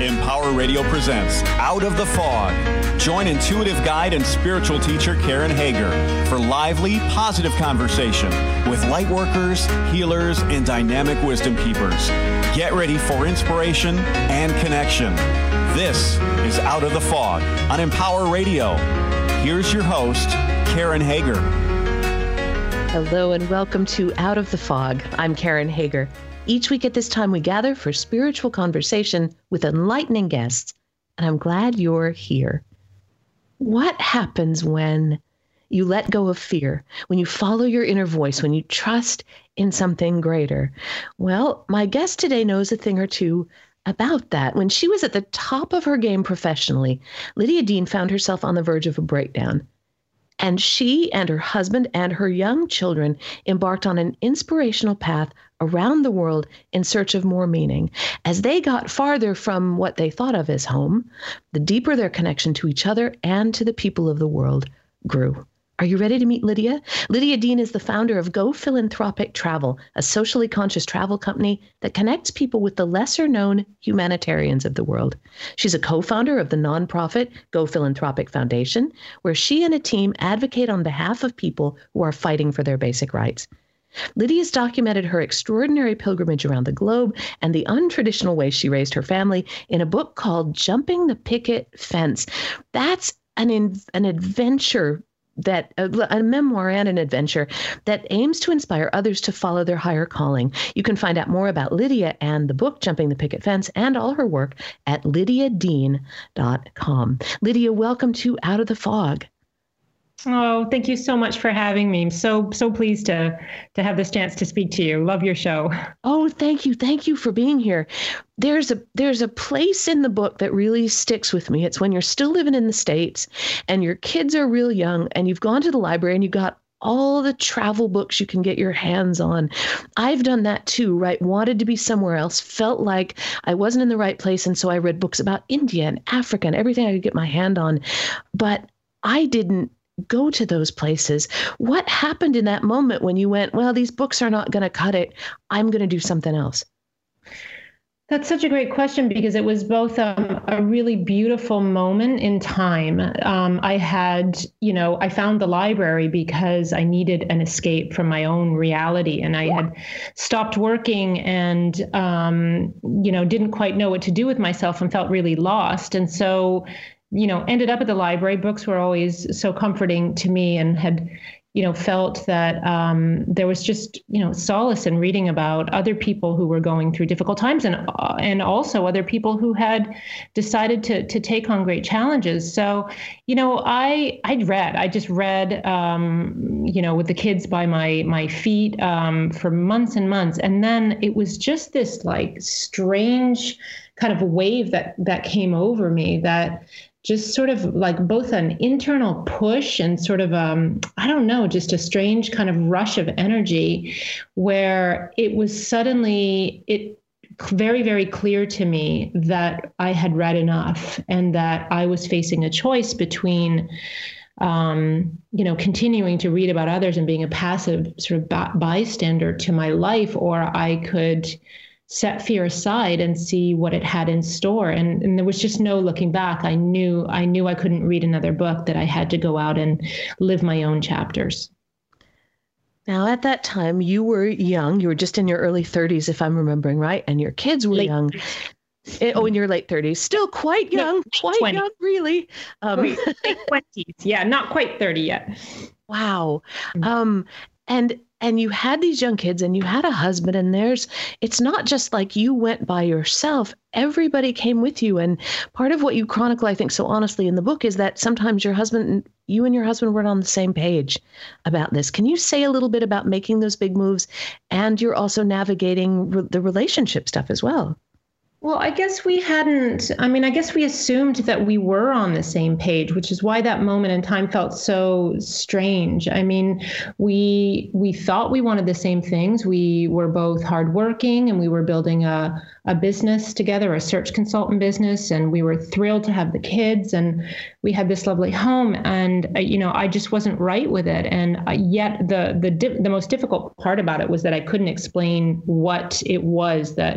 Empower Radio presents Out of the Fog. Join intuitive guide and spiritual teacher Karen Hager for lively, positive conversation with light workers, healers, and dynamic wisdom keepers. Get ready for inspiration and connection. This is Out of the Fog on Empower Radio. Here's your host, Karen Hager. Hello and welcome to Out of the Fog. I'm Karen Hager. Each week at this time, we gather for spiritual conversation with enlightening guests, and I'm glad you're here. What happens when you let go of fear, when you follow your inner voice, when you trust in something greater? Well, my guest today knows a thing or two about that. When she was at the top of her game professionally, Lydia Dean found herself on the verge of a breakdown. And she and her husband and her young children embarked on an inspirational path around the world in search of more meaning. As they got farther from what they thought of as home, the deeper their connection to each other and to the people of the world grew. Are you ready to meet Lydia? Lydia Dean is the founder of Go Philanthropic Travel, a socially conscious travel company that connects people with the lesser-known humanitarians of the world. She's a co-founder of the nonprofit Go Philanthropic Foundation, where she and a team advocate on behalf of people who are fighting for their basic rights. Lydia's documented her extraordinary pilgrimage around the globe and the untraditional way she raised her family in a book called Jumping the Picket Fence. That's an adventure, a memoir and an adventure that aims to inspire others to follow their higher calling. You can find out more about Lydia and the book, Jumping the Picket Fence, and all her work at lydiadean.com. Lydia, welcome to Out of the Fog. Oh, thank you so much for having me. I'm so pleased to have this chance to speak to you. Love your show. Oh, thank you. Thank you for being here. There's a place in the book that really sticks with me. It's when you're still living in the States and your kids are real young and you've gone to the library and you've got all the travel books you can get your hands on. I've done that too, right? Wanted to be somewhere else, felt like I wasn't in the right place. And so I read books about India and Africa and everything I could get my hand on. But I didn't go to those places. What happened in that moment when you went, well, these books are not going to cut it. I'm going to do something else? That's such a great question because it was both a really beautiful moment in time. I found the library because I needed an escape from my own reality. And I had stopped working and, didn't quite know what to do with myself and felt really lost. And so ended up at the library. Books were always so comforting to me and had, felt that there was just, solace in reading about other people who were going through difficult times and also other people who had decided to take on great challenges. So, I just read, with the kids by my feet for months and months. And then it was just this like strange kind of wave that came over me that just sort of like both an internal push and sort of, just a strange kind of rush of energy where it was suddenly very, very clear to me that I had read enough and that I was facing a choice between, continuing to read about others and being a passive sort of bystander to my life, or I could set fear aside and see what it had in store. And there was just no looking back. I knew I couldn't read another book, that I had to go out and live my own chapters. Now, at that time, you were young. You were just in your early 30s, if I'm remembering right. And your kids were young. In your late 30s. Still quite young. No, quite 20. Young, really. Late 20s. Yeah, not quite 30 yet. Wow. And you had these young kids and you had a husband, and it's not just like you went by yourself. Everybody came with you. And part of what you chronicle, I think, so honestly in the book is that sometimes you and your husband weren't on the same page about this. Can you say a little bit about making those big moves? And you're also navigating the relationship stuff as well. Well, I guess we assumed that we were on the same page, which is why that moment in time felt so strange. I mean, we thought we wanted the same things. We were both hardworking and we were building a business together, a search consultant business, and we were thrilled to have the kids and we had this lovely home. And, I just wasn't right with it. And yet the most difficult part about it was that I couldn't explain what it was that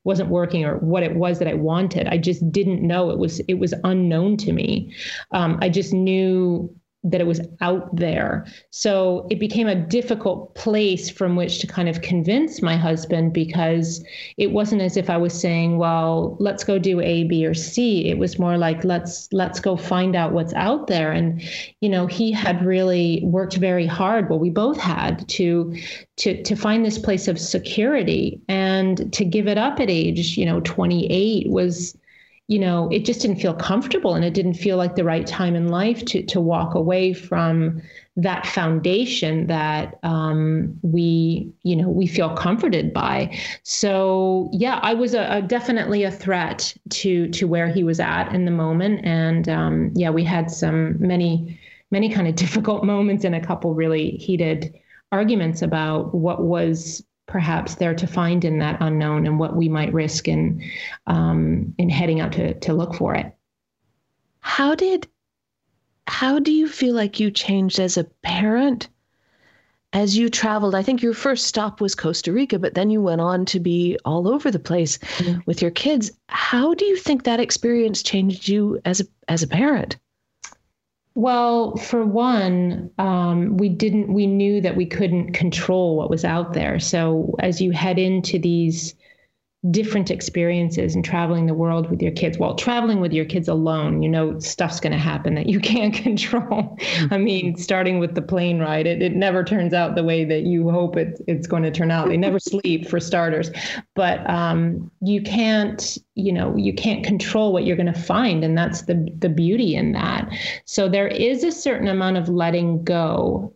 wasn't working or what it was that I wanted. I just didn't know. It was unknown to me. I just knew that it was out there. So it became a difficult place from which to kind of convince my husband, because it wasn't as if I was saying, well, let's go do A, B, or C. It was more like, let's go find out what's out there. And, he had really worked very hard. Well, we both had to find this place of security, and to give it up at age, 28 was, it just didn't feel comfortable, and it didn't feel like the right time in life to walk away from that foundation that we feel comforted by. So yeah, I was definitely a threat to where he was at in the moment, and we had many kind of difficult moments and a couple really heated arguments about what was perhaps there to find in that unknown and what we might risk in heading out to look for it. How do you feel like you changed as a parent as you traveled? I think your first stop was Costa Rica, but then you went on to be all over the place with your kids. How do you think that experience changed you as a parent? Well, for one, we knew that we couldn't control what was out there. So as you head into these different experiences and traveling the world with your kids, traveling with your kids alone, stuff's going to happen that you can't control. I mean, starting with the plane ride, it never turns out the way that you hope it's going to turn out. They never sleep, for starters, but you can't control what you're going to find. And that's the beauty in that. So there is a certain amount of letting go,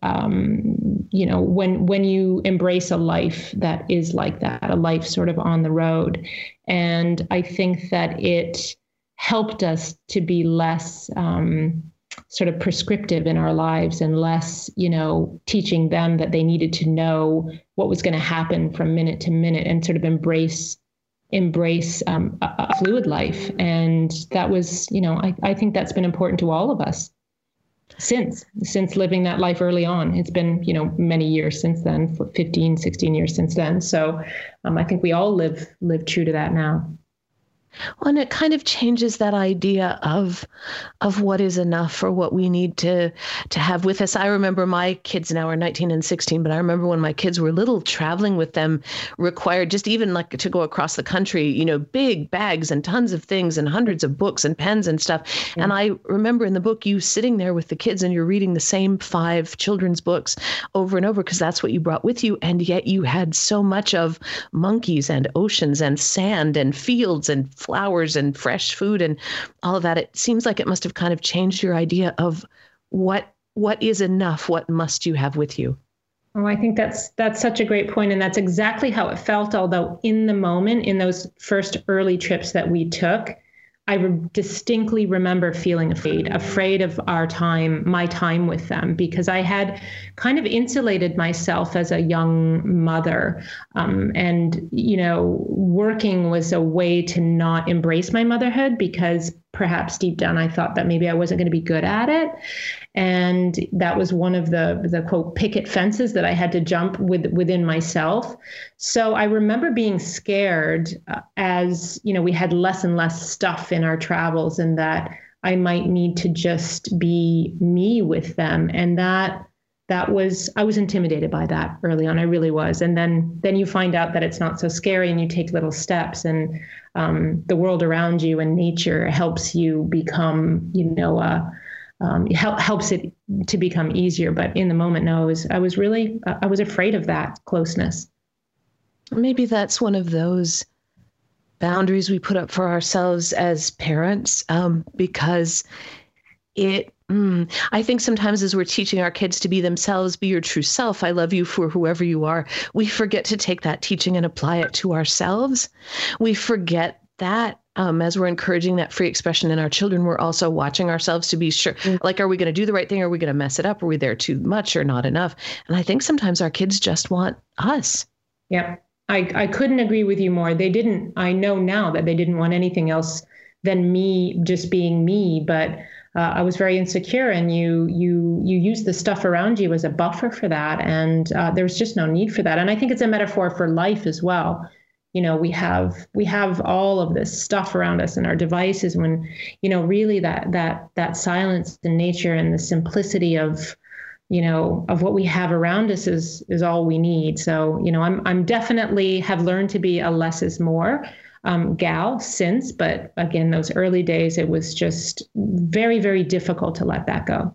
when you embrace a life that is like that, a life sort of on the road. And I think that it helped us to be less sort of prescriptive in our lives, and less, teaching them that they needed to know what was going to happen from minute to minute, and sort of embrace a fluid life. And that was, I think that's been important to all of us since living that life early on. It's been, many years since then, 15, 16 years since then. So I think we all live true to that now. Well, and it kind of changes that idea of what is enough, or what we need to have with us. I remember my kids now are 19 and 16, but I remember when my kids were little, traveling with them required just even like to go across the country, big bags and tons of things and hundreds of books and pens and stuff. Yeah. And I remember in the book, you sitting there with the kids and you're reading the same 5 children's books over and over, because that's what you brought with you. And yet you had so much of monkeys and oceans and sand and fields and flowers and fresh food and all of that. It seems like it must have kind of changed your idea of what is enough, what must you have with you. Oh, I think that's such a great point. And that's exactly how it felt. Although in the moment, in those first early trips that we took, I distinctly remember feeling afraid of my time with them, because I had kind of insulated myself as a young mother. And, working was a way to not embrace my motherhood, because perhaps deep down I thought that maybe I wasn't going to be good at it. And that was one of the quote picket fences that I had to jump within myself. So I remember being scared as, we had less and less stuff in our travels, and that I might need to just be me with them. And I was intimidated by that early on. I really was. And then you find out that it's not so scary, and you take little steps, and the world around you and nature helps you become, helps it to become easier. But in the moment, no, I was afraid of that closeness. Maybe that's one of those boundaries we put up for ourselves as parents, because I think sometimes as we're teaching our kids to be themselves, be your true self, I love you for whoever you are, we forget to take that teaching and apply it to ourselves. We forget that as we're encouraging that free expression in our children, we're also watching ourselves to be sure, like, are we going to do the right thing? Are we going to mess it up? Are we there too much or not enough? And I think sometimes our kids just want us. Yeah, I couldn't agree with you more. I know now that they didn't want anything else than me just being me, but I was very insecure, and you use the stuff around you as a buffer for that. And there was just no need for that. And I think it's a metaphor for life as well. we have all of this stuff around us and our devices, when, really that silence in nature and the simplicity of what we have around us is all we need. So, I'm definitely have learned to be a less is more gal since, but again, those early days, it was just very, very difficult to let that go.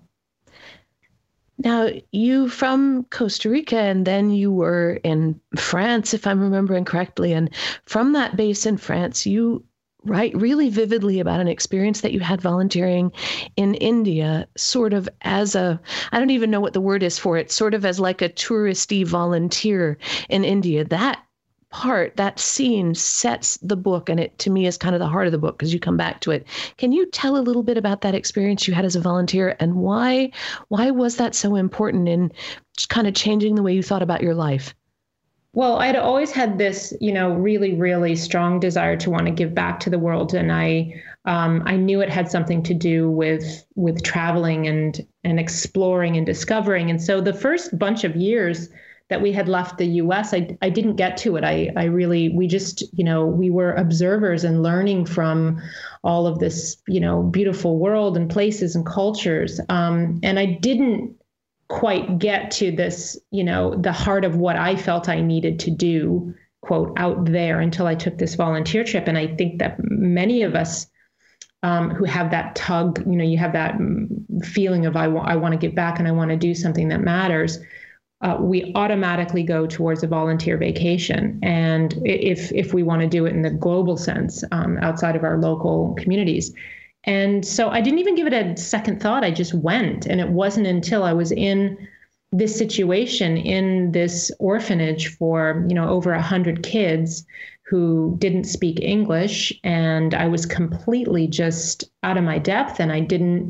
Now, you from Costa Rica, and then you were in France, if I'm remembering correctly. And from that base in France, you write really vividly about an experience that you had volunteering in India, sort of as I don't even know what the word is for it, sort of as like a touristy volunteer in India. That scene sets the book, and it to me is kind of the heart of the book because you come back to it. Can you tell a little bit about that experience you had as a volunteer, and why was that so important in just kind of changing the way you thought about your life? Well, I'd always had this, really, really strong desire to want to give back to the world, and I knew it had something to do with traveling and exploring and discovering. And so the first bunch of years that we had left the U.S., I didn't get to it. We just, we were observers and learning from all of this, beautiful world and places and cultures. And I didn't quite get to this, the heart of what I felt I needed to do, quote, out there until I took this volunteer trip. And I think that many of us who have that tug, you have that feeling of I want to give back and I want to do something that matters. We automatically go towards a volunteer vacation. And if we want to do it in the global sense, outside of our local communities. And so I didn't even give it a second thought. I just went. And it wasn't until I was in this situation in this orphanage for, over 100 kids who didn't speak English. And I was completely just out of my depth, and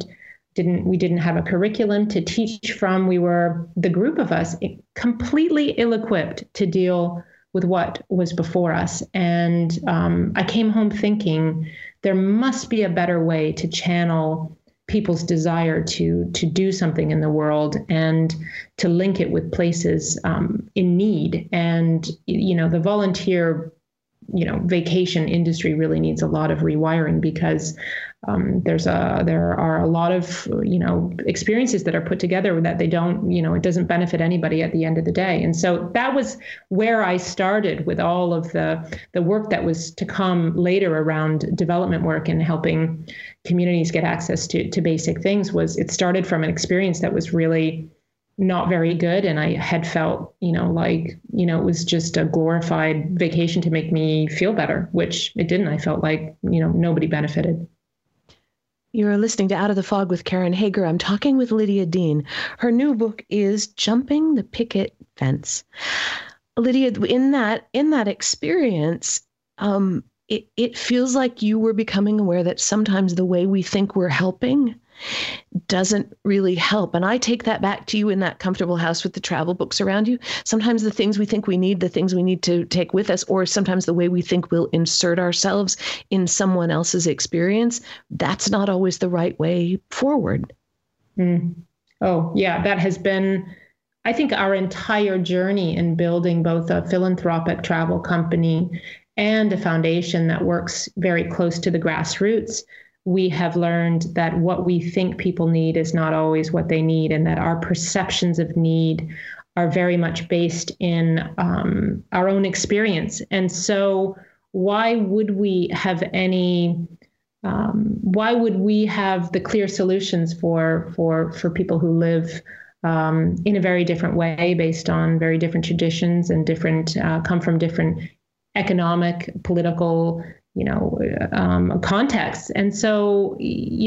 we didn't have a curriculum to teach from. We were, the group of us, completely ill-equipped to deal with what was before us. And I came home thinking there must be a better way to channel people's desire to do something in the world and to link it with places in need. And, the volunteer vacation industry really needs a lot of rewiring because there are a lot of, experiences that are put together that they don't, it doesn't benefit anybody at the end of the day. And so that was where I started with all of the work that was to come later around development work and helping communities get access to basic things. It started from an experience that was really not very good. And I had felt, it was just a glorified vacation to make me feel better, which it didn't. I felt like, nobody benefited. You're listening to Out of the Fog with Karen Hager. I'm talking with Lydia Dean. Her new book is Jumping the Picket Fence. Lydia, in that experience, it feels like you were becoming aware that sometimes the way we think we're helping doesn't really help. And I take that back to you in that comfortable house with the travel books around you. Sometimes the things we think we need, the things we need to take with us, or sometimes the way we think we'll insert ourselves in someone else's experience, that's not always the right way forward. Oh, yeah, that has been, I think, our entire journey in building both a philanthropic travel company and a foundation that works very close to the grassroots. We have learned that what we think people need is not always what they need, and that our perceptions of need are very much based in our own experience. And so why would we have the clear solutions for people who live in a very different way, based on very different traditions and come from different economic, political, contexts. And so,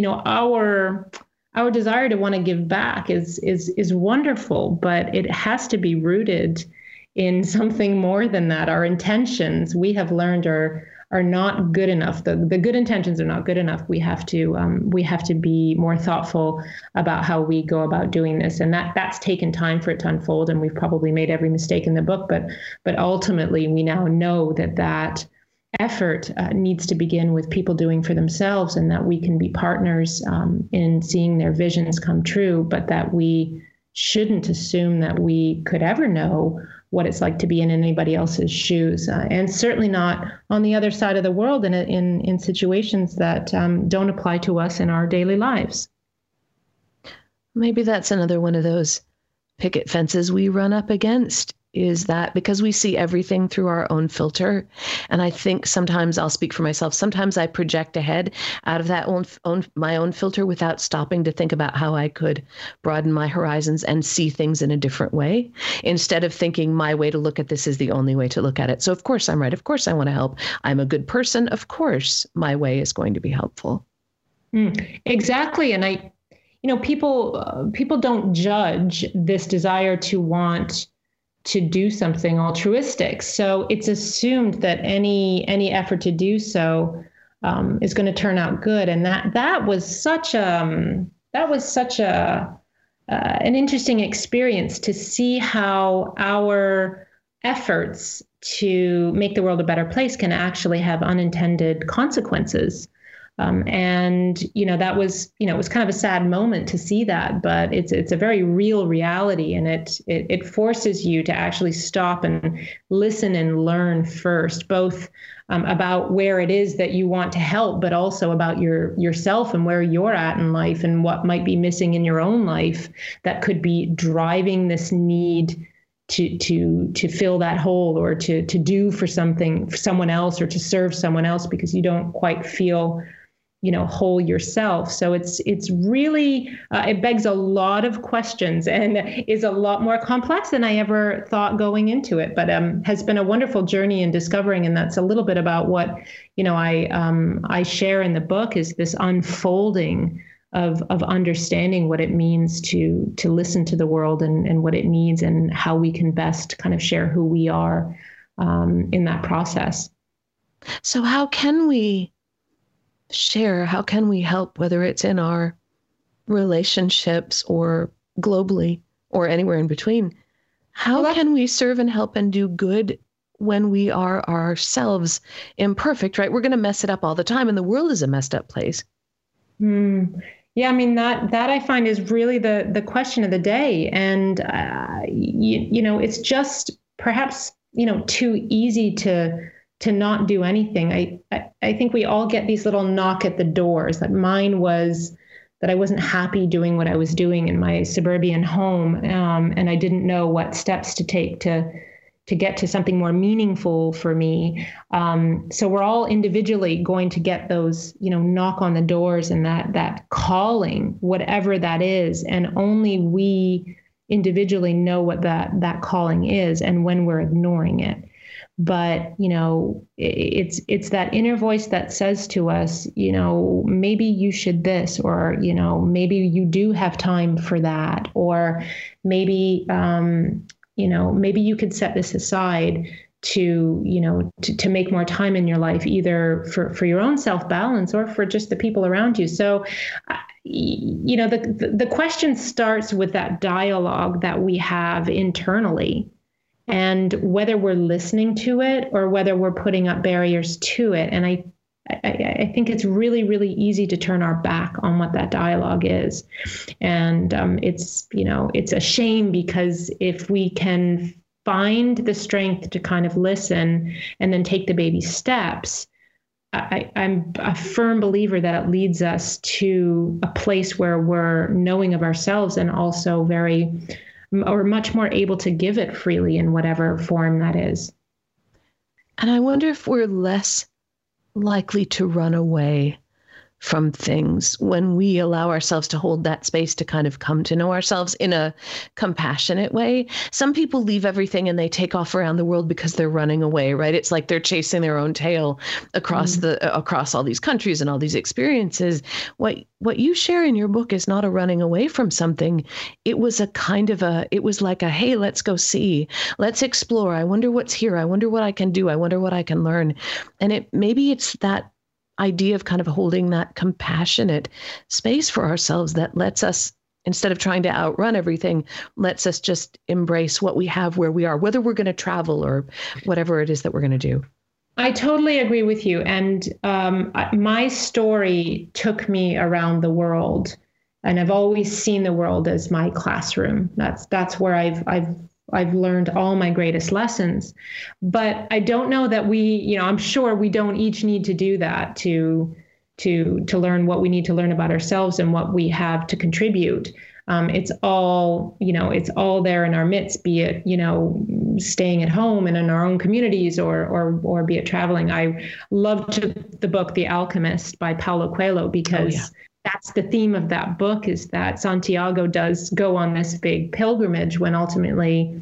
our desire to want to give back is wonderful, but it has to be rooted in something more than that. Our intentions, we have learned, are not good enough. The good intentions are not good enough. We have to be more thoughtful about how we go about doing this, and that's taken time for it to unfold. And we've probably made every mistake in the book, but ultimately, we now know that effort needs to begin with people doing for themselves, and that we can be partners in seeing their visions come true, but that we shouldn't assume that we could ever know what it's like to be in anybody else's shoes, and certainly not on the other side of the world in situations that don't apply to us in our daily lives. Maybe that's another one of those picket fences we run up against, is that because we see everything through our own filter. And I think sometimes, I'll speak for myself, sometimes I project ahead out of that my own filter without stopping to think about how I could broaden my horizons and see things in a different way, instead of thinking my way to look at this is the only way to look at it. So of course I'm right. Of course I want to help. I'm a good person. Of course my way is going to be helpful. Exactly. And people don't judge this desire to want to do something altruistic. So it's assumed that any effort to do so is going to turn out good. And that was such an interesting experience, to see how our efforts to make the world a better place can actually have unintended consequences. That was, it was kind of a sad moment to see that, but it's a very real reality, and it forces you to actually stop and listen and learn first, both about where it is that you want to help, but also about yourself and where you're at in life and what might be missing in your own life that could be driving this need to fill that hole, or to do for someone else, or to serve someone else because you don't quite feel whole yourself. So it's really, it begs a lot of questions and is a lot more complex than I ever thought going into it, but has been a wonderful journey in discovering. And that's a little bit about what, I share in the book, is this unfolding of understanding what it means to listen to the world and what it needs, and how we can best kind of share who we are in that process. So how can we share? How can we help, whether it's in our relationships or globally or anywhere in between? How can we serve and help and do good when we are ourselves imperfect, right? We're going to mess it up all the time, and the world is a messed up place. Yeah, I mean, that I find is really the question of the day. And, it's just perhaps, too easy to not do anything. I think we all get these little knock at the doors. That mine was that I wasn't happy doing what I was doing in my suburban home, and I didn't know what steps to take to get to something more meaningful for me. So we're all individually going to get those, knock on the doors and that calling, whatever that is, and only we individually know what that calling is and when we're ignoring it. But, it's that inner voice that says to us, maybe you should this, or, maybe you do have time for that, or maybe, maybe you could set this aside to make more time in your life, either for your own self-balance or for just the people around you. So, the question starts with that dialogue that we have internally, and whether we're listening to it or whether we're putting up barriers to it. And I think it's really, really easy to turn our back on what that dialogue is. And it's a shame, because if we can find the strength to kind of listen and then take the baby steps, I'm a firm believer that it leads us to a place where we're knowing of ourselves, and also much more able to give it freely in whatever form that is. And I wonder if we're less likely to run away from things when we allow ourselves to hold that space to kind of come to know ourselves in a compassionate way. Some people leave everything and they take off around the world because they're running away, right? It's like they're chasing their own tail across across all these countries and all these experiences. What you share in your book is not a running away from something. It was it was like hey, let's go see, let's explore. I wonder what's here. I wonder what I can do. I wonder what I can learn. And maybe it's that idea of kind of holding that compassionate space for ourselves that lets us, instead of trying to outrun everything, lets us just embrace what we have where we are, whether we're going to travel or whatever it is that we're going to do. I totally agree with you. And my story took me around the world, and I've always seen the world as my classroom. That's where I've I've learned all my greatest lessons. But I don't know that I'm sure we don't each need to do that to learn what we need to learn about ourselves and what we have to contribute. It's all there in our midst, be it, staying at home and in our own communities or be it traveling. I loved the book, The Alchemist by Paulo Coelho, because that's the theme of that book, is that Santiago does go on this big pilgrimage when ultimately,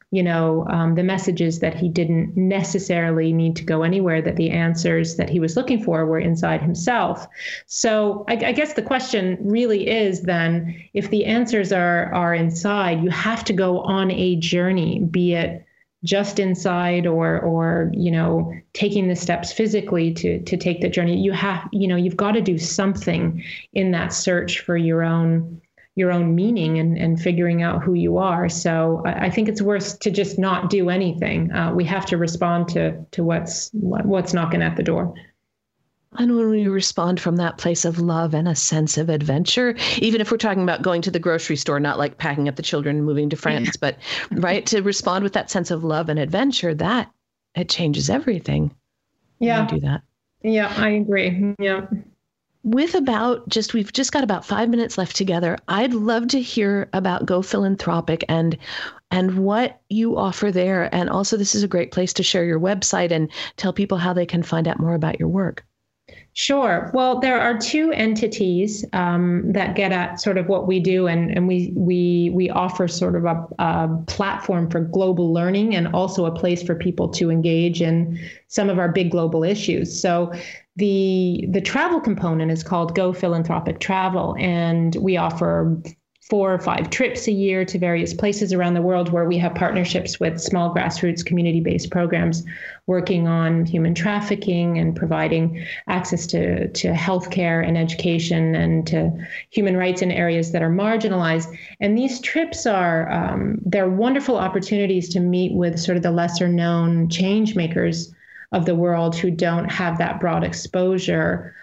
the message is that he didn't necessarily need to go anywhere, that the answers that he was looking for were inside himself. So I guess the question really is then, if the answers are inside, you have to go on a journey, be it just inside or taking the steps physically to take the journey. You've got to do something in that search for your own meaning and figuring out who you are. So I think it's worse to just not do anything. We have to respond to what's knocking at the door. And when we respond from that place of love and a sense of adventure, even if we're talking about going to the grocery store, not like packing up the children and moving to France, but right, to respond with that sense of love and adventure, that it changes everything. Yeah. Do that. Yeah, I agree. Yeah. We've just got about 5 minutes left together. I'd love to hear about Go Philanthropic and what you offer there. And also, this is a great place to share your website and tell people how they can find out more about your work. Sure. Well, there are two entities that get at sort of what we do, and we offer sort of a platform for global learning and also a place for people to engage in some of our big global issues. So the travel component is called Go Philanthropic Travel, and we offer 4 or 5 trips a year to various places around the world where we have partnerships with small grassroots community-based programs working on human trafficking and providing access to healthcare and education and to human rights in areas that are marginalized. And these trips they're wonderful opportunities to meet with sort of the lesser known change makers of the world who don't have that broad exposure.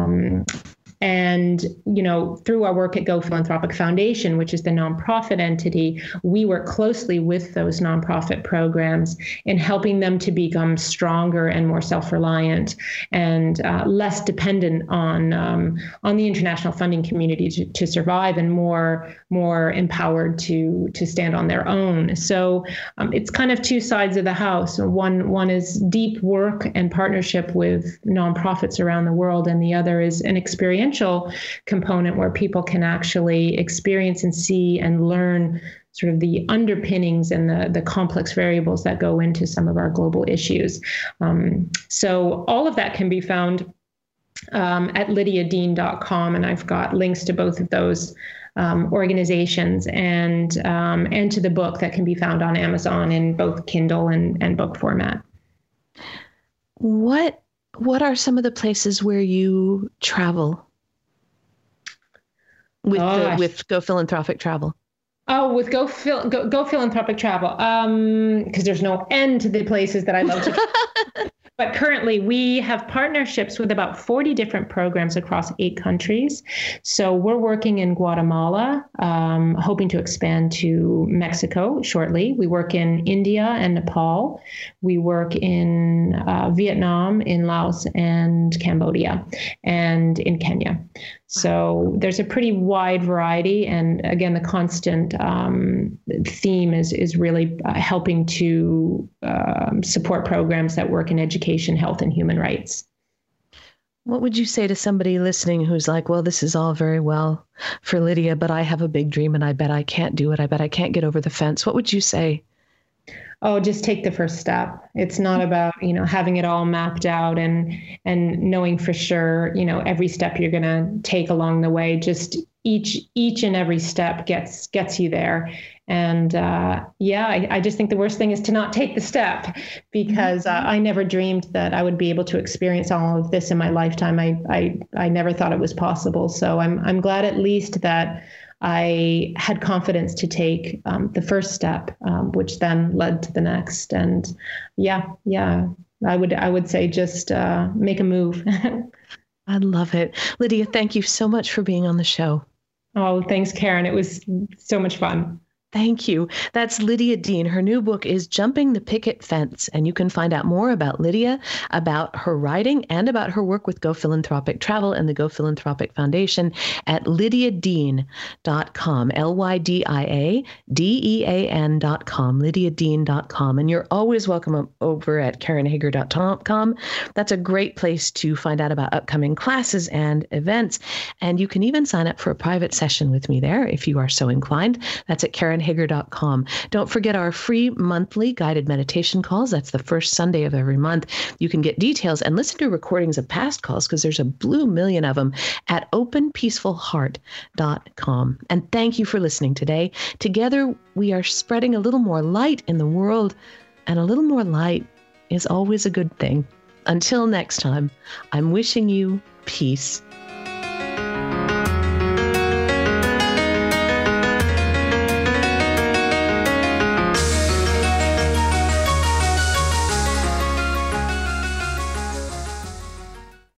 And, through our work at Go Philanthropic Foundation, which is the nonprofit entity, we work closely with those nonprofit programs in helping them to become stronger and more self-reliant and less dependent on the international funding community to survive, and more empowered to stand on their own. So it's kind of two sides of the house. One is deep work and partnership with nonprofits around the world, and the other is an experiential component where people can actually experience and see and learn sort of the underpinnings and the complex variables that go into some of our global issues. So all of that can be found at lydiadean.com, and I've got links to both of those organizations and to the book that can be found on Amazon in both Kindle and book format. What are some of the places where you travel with Go Philanthropic Travel? Oh, with Go Philanthropic Travel, because there's no end to the places that I love to travel. But currently, we have partnerships with about 40 different programs across 8 countries. So we're working in Guatemala, hoping to expand to Mexico shortly. We work in India and Nepal. We work in Vietnam, in Laos, and Cambodia, and in Kenya. So there's a pretty wide variety. And again, the constant theme is really helping to support programs that work in education, health, and human rights. What would you say to somebody listening who's like, well, this is all very well for Lydia, but I have a big dream and I bet I can't do it. I bet I can't get over the fence. What would you say? Oh, just take the first step. It's not about, having it all mapped out and knowing for sure, every step you're going to take along the way. Just each and every step gets you there. And I just think the worst thing is to not take the step, because I never dreamed that I would be able to experience all of this in my lifetime. I never thought it was possible. So I'm glad at least that I had confidence to take the first step, which then led to the next. And I would say just make a move. I love it. Lydia, thank you so much for being on the show. Oh, thanks, Karen. It was so much fun. Thank you. That's Lydia Dean. Her new book is Jumping the Picket Fence, and you can find out more about Lydia, about her writing, and about her work with Go Philanthropic Travel and the Go Philanthropic Foundation at lydiadean.com, LYDIADEAN.com, lydiadean.com. And you're always welcome over at KarenHager.com. That's a great place to find out about upcoming classes and events. And you can even sign up for a private session with me there if you are so inclined. That's at KarenHager.com. Don't forget our free monthly guided meditation calls. That's the first Sunday of every month. You can get details and listen to recordings of past calls, because there's a blue million of them, at openpeacefulheart.com. And thank you for listening today. Together, we are spreading a little more light in the world, and a little more light is always a good thing. Until next time, I'm wishing you peace